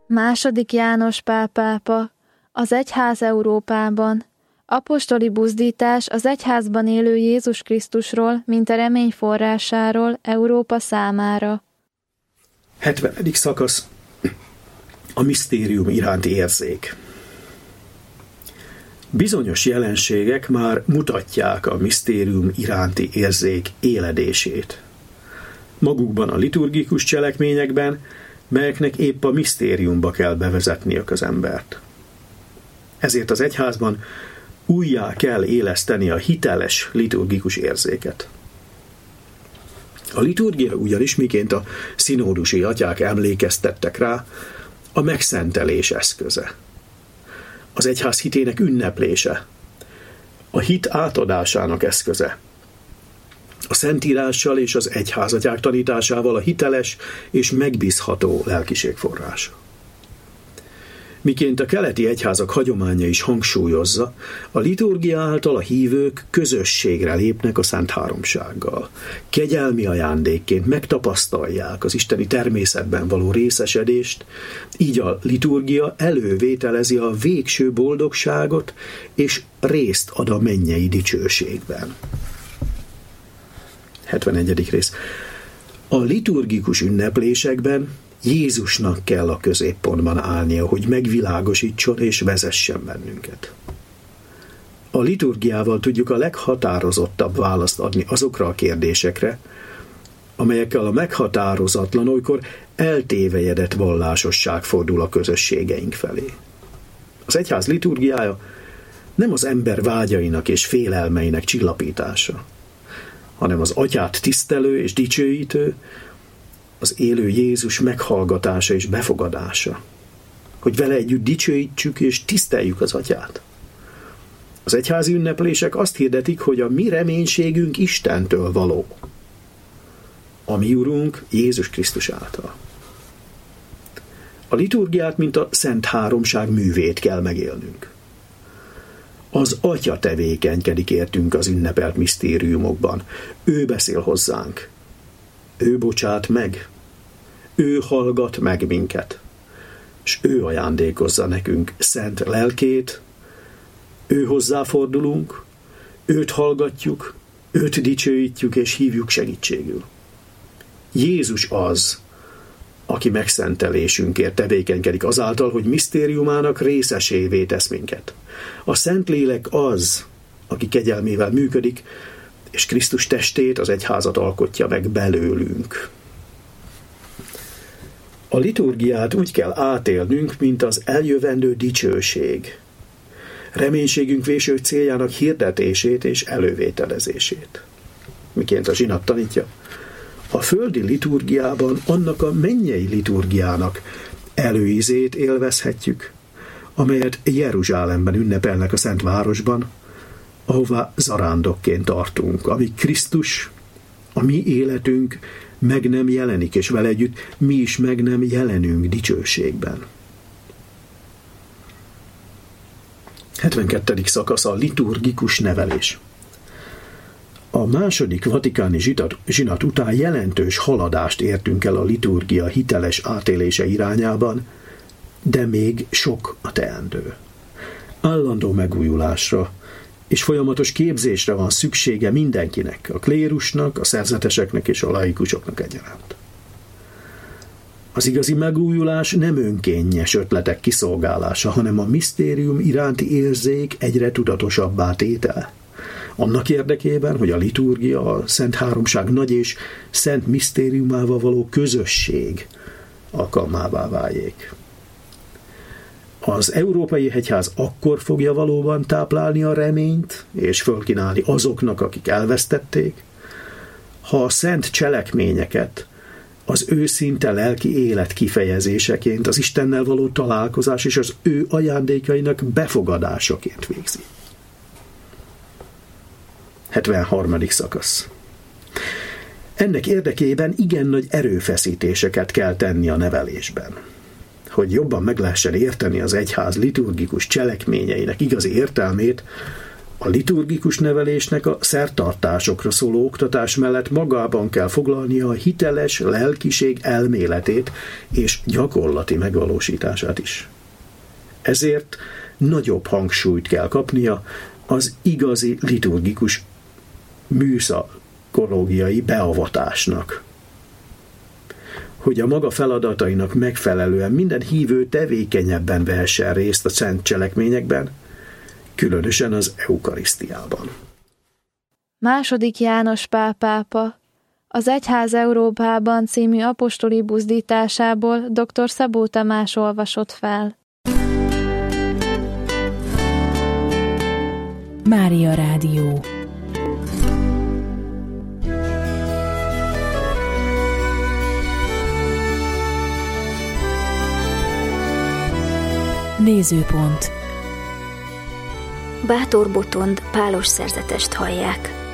II. János Pál pápa, az egyház Európában, apostoli buzdítás az egyházban élő Jézus Krisztusról, mint a remény forrásáról Európa számára. 70. szakasz. A misztérium iránti érzék. Bizonyos jelenségek már mutatják a misztérium iránti érzék éledését. Magukban a liturgikus cselekményekben, melyeknek épp a misztériumba kell bevezetniük az embert. Ezért az egyházban újjá kell éleszteni a hiteles liturgikus érzéket. A liturgia ugyanis, miként a szinódusi atyák emlékeztettek rá, a megszentelés eszköze. Az egyház hitének ünneplése, a hit átadásának eszköze. A Szentírással és az egyházatyák tanításával a hiteles és megbízható lelkiség forrása. Miként a keleti egyházak hagyománya is hangsúlyozza, a liturgia által a hívők közösségre lépnek a Szent Háromsággal. Kegyelmi ajándékként megtapasztalják az isteni természetben való részesedést, így a liturgia elővételezi a végső boldogságot, és részt ad a mennyei dicsőségben. 71. rész. A liturgikus ünneplésekben Jézusnak kell a középpontban állnia, hogy megvilágosítson és vezessen bennünket. A liturgiával tudjuk a leghatározottabb választ adni azokra a kérdésekre, amelyekkel a meghatározatlan, olykor eltévejedett vallásosság fordul a közösségeink felé. Az egyház liturgiája nem az ember vágyainak és félelmeinek csillapítása, hanem az atyát tisztelő és dicsőítő, az élő Jézus meghallgatása és befogadása, hogy vele együtt dicsőítsük és tiszteljük az atyát. Az egyházi ünneplések azt hirdetik, hogy a mi reménységünk Istentől való, a mi Urunk Jézus Krisztus által. A liturgiát, mint a Szent Háromság művét kell megélnünk. Az Atya tevékenykedik értünk az ünnepelt misztériumokban. Ő beszél hozzánk. Ő bocsát meg. Ő hallgat meg minket. És ő ajándékozza nekünk szent lelkét. Ő hozzáfordulunk. Őt hallgatjuk. Őt dicsőítjük és hívjuk segítségül. Jézus az, aki megszentelésünkért tevékenykedik azáltal, hogy misztériumának részesévé tesz minket. A Szentlélek az, aki kegyelmével működik, és Krisztus testét, az egyházat alkotja meg belőlünk. A liturgiát úgy kell átélnünk, mint az eljövendő dicsőség. Reménységünk véső céljának hirdetését és elővételezését. Miként a zsinat tanítja, a földi liturgiában annak a mennyei liturgiának előízét élvezhetjük, amelyet Jeruzsálemben ünnepelnek a Szent Városban, ahová zarándokként tartunk, amíg Krisztus, a mi életünk meg nem jelenik, és vele együtt mi is meg nem jelenünk dicsőségben. 72. szakasz a liturgikus nevelés. A második vatikáni zsinat után jelentős haladást értünk el a liturgia hiteles átélése irányában, de még sok a teendő. Állandó megújulásra és folyamatos képzésre van szüksége mindenkinek, a klérusnak, a szerzeteseknek és a laikusoknak egyaránt. Az igazi megújulás nem önkényes ötletek kiszolgálása, hanem a misztérium iránti érzék egyre tudatosabbá tétele. Annak érdekében, hogy a liturgia, a Szent Háromság nagy és szent misztériumával való közösség alkalmává váljék. Az Európai Egyház akkor fogja valóban táplálni a reményt és fölkínálni azoknak, akik elvesztették, ha a szent cselekményeket az őszinte lelki élet kifejezéseként, az Istennel való találkozás és az ő ajándékainak befogadásaként végzi. 73. szakasz. Ennek érdekében igen nagy erőfeszítéseket kell tenni a nevelésben. Hogy jobban meg lehessen érteni az egyház liturgikus cselekményeinek igazi értelmét, A liturgikus nevelésnek a szertartásokra szóló oktatás mellett magában kell foglalnia a hiteles lelkiség elméletét és gyakorlati megvalósítását is. Ezért nagyobb hangsúlyt kell kapnia az igazi liturgikus műszakológiai beavatásnak. Hogy a maga feladatainak megfelelően minden hívő tevékenyebben vehessen részt a szent cselekményekben, különösen az eukarisztiában. II. János Pál pápa az Egyház Európában című apostoli buzdításából dr. Szabó Tamás olvasott fel. Mária Rádió. Nézőpont. Bátor Botond pálos szerzetest hallják.